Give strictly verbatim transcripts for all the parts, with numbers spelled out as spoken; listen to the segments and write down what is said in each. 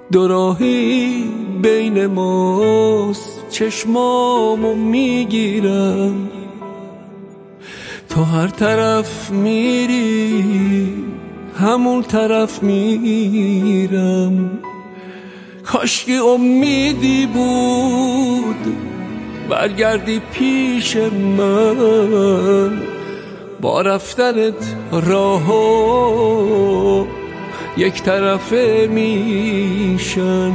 دو راهی بین ماست، چشمامو میگیرم، تو هر طرف میری همون طرف میرم. کاشکی امیدی بود برگردی پیش من، با رفتنت راهو یک طرفه میشن.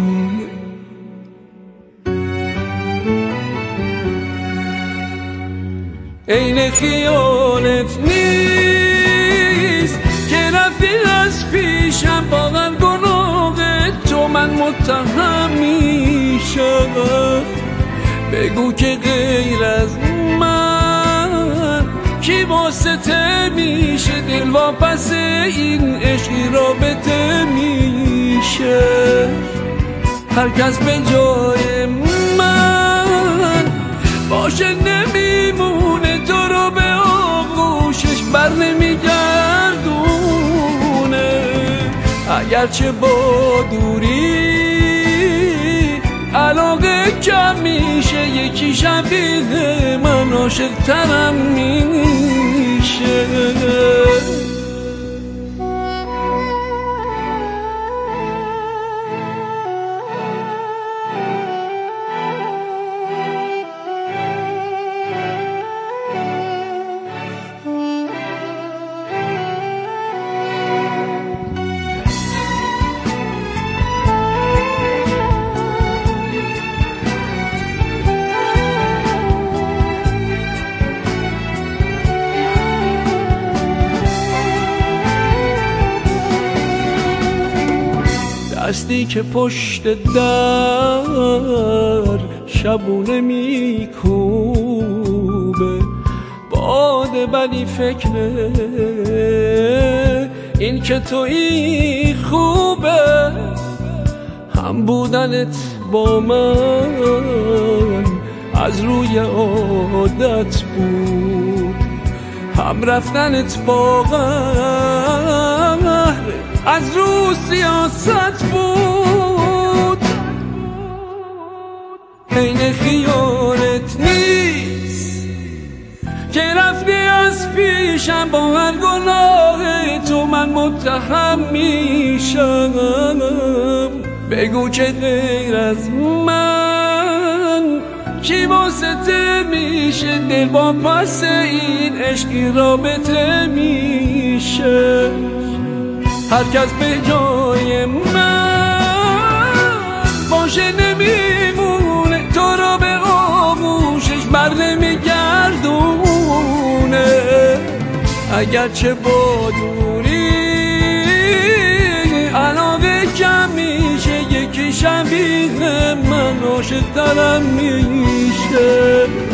عین خیالت نیست که رفتی از پیشم، واقعا گناه تو من متهم میشم. بگو که غیر از من کی واسطه میشه، دل واپس این عشقی رابطه میشه. هر کس به جای من باشه نمیمونه، تو رو به آغوشش بر نمیگردونه. اگرچه با دوری علاقه کم میشه، یکی شبیه من عاشق ترم میشه. دستی که پشت در شبونه میکوبه، باده ولی فکره این که تویی خوبه. هم بودنت با من از روی عادت بود، هم رفتنت واقعا از رو سیاست بود. عین خیالت نیست که رفتی از پیشم، با هر گناه تو من متهم میشم. بگو که غیر از من کی واسطه میشه، دل با پس این عشقی رابطه میشه. هر کس به جای من باشه نمیمونه، تو رو به آغوشش بر نمیگردونه. اگرچه با دوری علاقه کم میشه، یکی شبیه من عاشق ترم میشه.